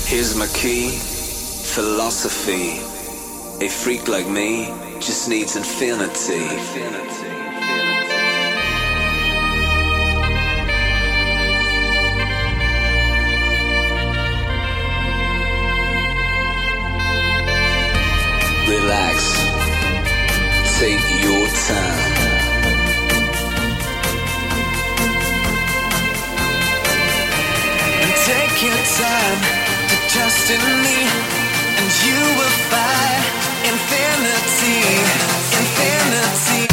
Here's my key, philosophy. A freak like me just needs infinity. Relax, take your time. And take your time to trust in me, and you will find infinity, infinity.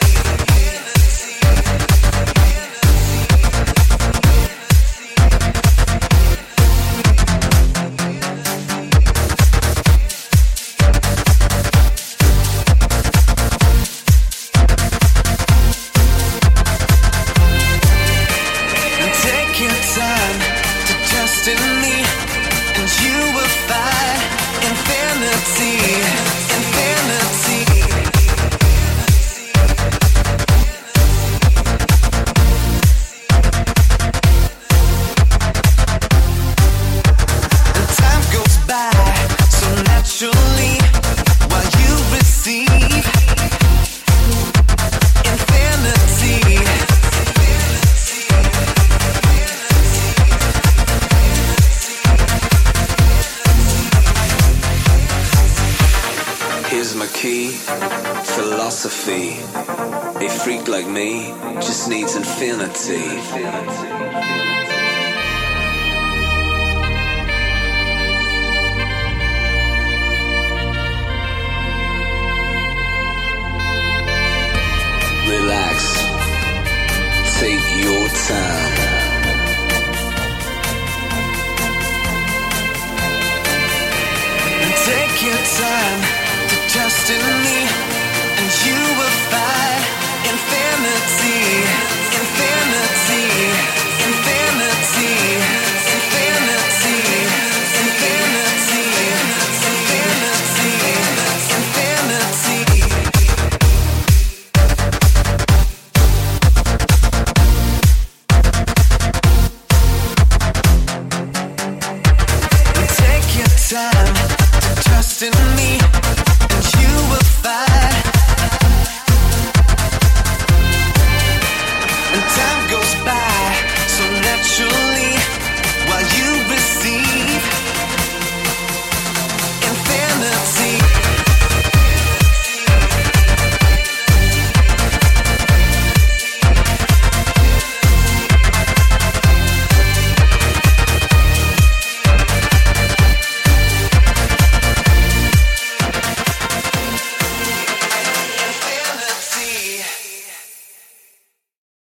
Philosophy. A freak like me just needs infinity. Relax, take your time. And take your time to trust in me, and you will find infinity.